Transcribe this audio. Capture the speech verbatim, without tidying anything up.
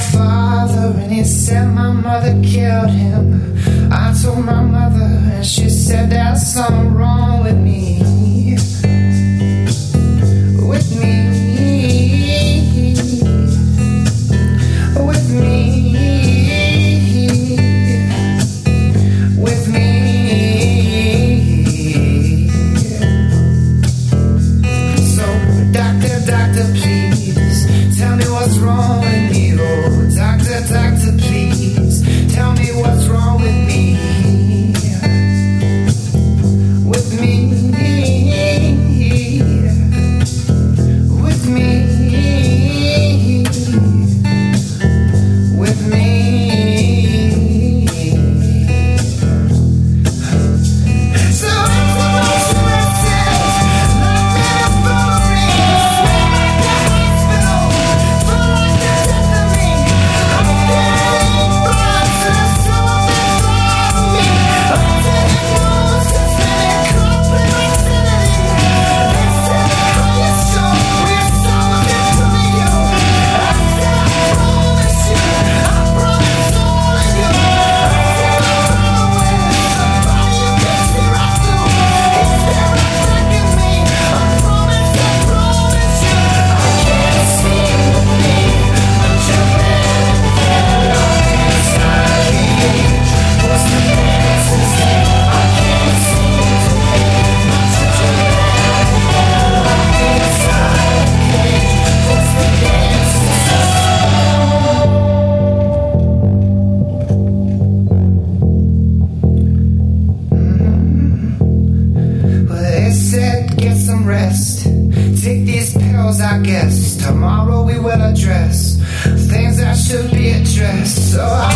father and he said my mother killed him. I told my mother and she said there's something wrong with me. With me. With me. With me. So doctor, doctor, please tell me what's wrong with me. Oh, doctor, doctor, please tell me what's wrong with me. With me. With me. With me. So I told myself, like metaphorics, swim at the hospital, full like the death of me. I'm feeling blood to the soul before me. Under hypnosis and a complete insanity. They said, are you sure we're so good for you? I said, I promise you, I promise all of you. I said, I'm always somebody you can see right through. He's staring back at me. I promise, I promise you, I can't see me. But you're better than locked inside me. What's the answer? I can't see me. But you're better than locked inside me. What's the answer? Well, they said get some rest. Take these pills, I guess. Tomorrow we will address things that should be addressed. So I